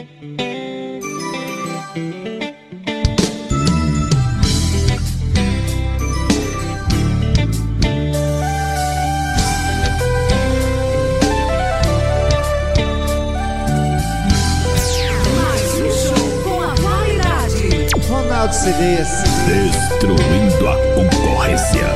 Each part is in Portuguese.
CDs. Destruindo a concorrência.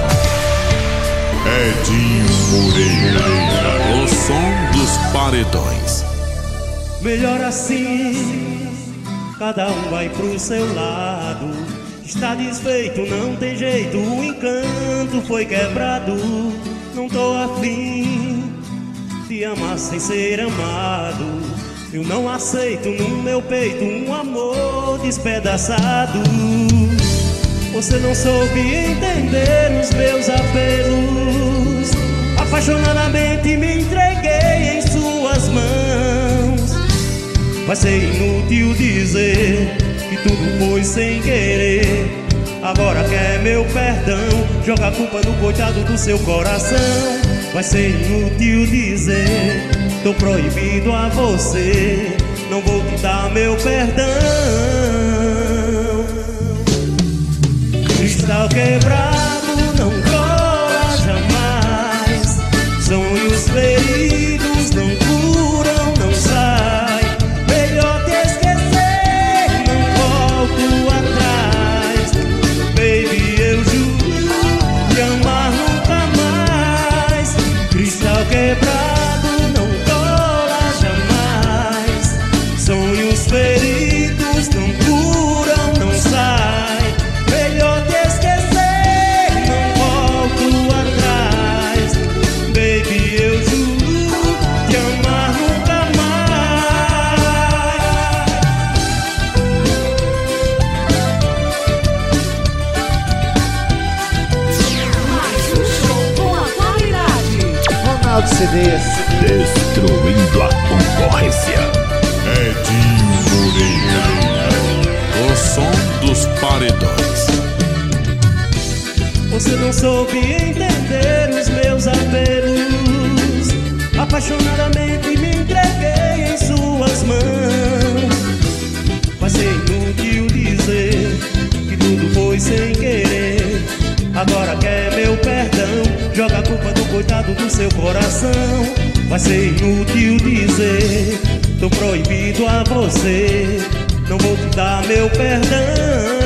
Edinho Moreira, o som dos paredões. Melhor assim, cada um vai pro seu lado. Está desfeito, não tem jeito, o encanto foi quebrado. Não tô afim de amar sem ser amado. Eu não aceito no meu peito um amor despedaçado. Você não soube entender os meus apelos. Apaixonadamente me entreguei em suas mãos. Vai ser inútil dizer que tudo foi sem querer. Agora quer meu perdão, joga a culpa no coitado do seu coração. Vai ser inútil dizer, tô proibido a você, não vou te dar meu perdão. Cristal quebrado não cola jamais. Sonhos feridos não curam, não sai. Melhor te esquecer, não volto atrás. Baby, eu juro te amar nunca mais. Cristal quebrado não cola jamais. Sonhos feridos não curam, não sai. Melhor te esquecer, não volto atrás. Baby, eu juro te amar nunca mais. Mais um show com a qualidade. Ronaldo CDs. Destruindo a concorrência. Edinho Moreira, o som dos paredões. Você não soube entender os meus apelos. Apaixonadamente me entreguei em suas mãos. Vai ser inútil dizer que tudo foi sem querer. Agora quer meu perdão, joga a culpa do coitado do seu coração. Vai ser inútil dizer, tô proibido a você, não vou te dar meu perdão.